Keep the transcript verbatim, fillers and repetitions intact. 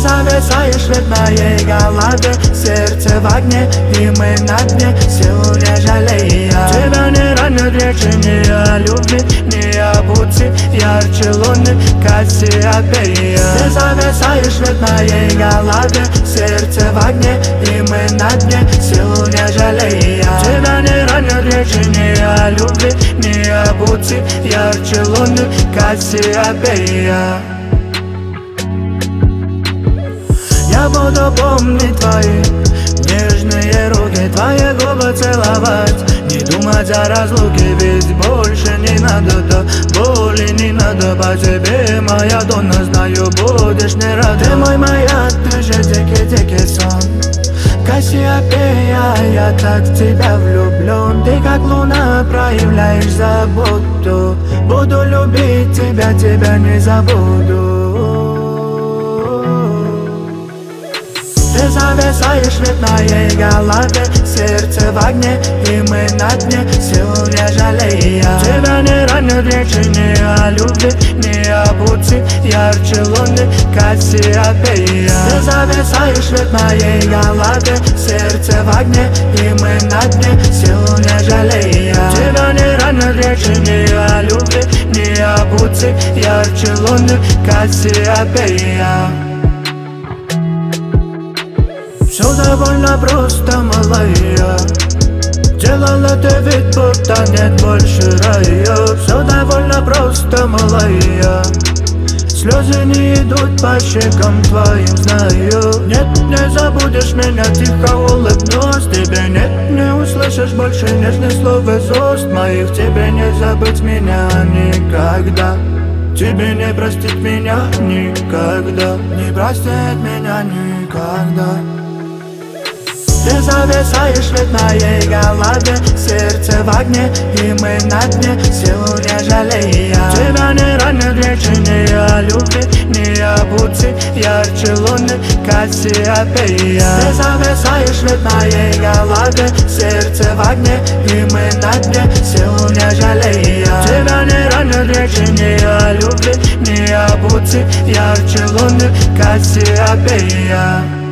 зависаешь над моей голове, сердце в огне, и мы на дне, силу не жалея. Тебя не ранят речи ни о любви, ни об пути, ярче луны, Кассиопея. Ты зависаешь над моей голове, сердце в огне, и мы на дне, силу не жалея. Тебя не ранят речи ни о любви, ни о пути, ярче луны, Кассиопея. Я буду помнить твои нежные руки, твои губы целовать, не думать о разлуке, ведь больше не надо, да боли не надо. По тебе, моя Донна, знаю, будешь не рада. Ты мой маяк, ты же дикий-дикий сон, Кассиопея, я так в тебя влюблен. Ты как луна, проявляешь заботу. Буду любить тебя, тебя не забуду. Ты зависаешь над моей голове, сердце в огне, и мы на дне, силу не жалея. Тебя не ранят речи ни о любви, ни о пути, ярче луны, Кассиопея. Ты зависаешь над моей голове, сердце в огне, и мы на дне, силу не жалея. Тебя не ранят речи ни о любви, ни о пути, ярче луны, Кассиопея. Все довольно просто, малая, делала ты вид, будто нет больше рая. Все довольно просто, малая, слезы не идут по щекам твоим, знаю. Нет, не забудешь меня, тихо улыбнусь тебе. Нет, не услышишь больше нежных слов из уст моих. Тебе не забыть меня никогда, тебе не простить меня никогда, не простить меня никогда. Ты зависаешь над моей голове, сердце в огне, и мы на дне, силу не жалея. Тебя не ранят речи ни о любви, ни о пути, ярче луны, Кассиопея. Ты зависаешь над моей голове, сердце в огне, и мы на дне, силу не жалея. Тебя не ранят речи ни о любви, ни о пути, ярче луны, Кассиопея.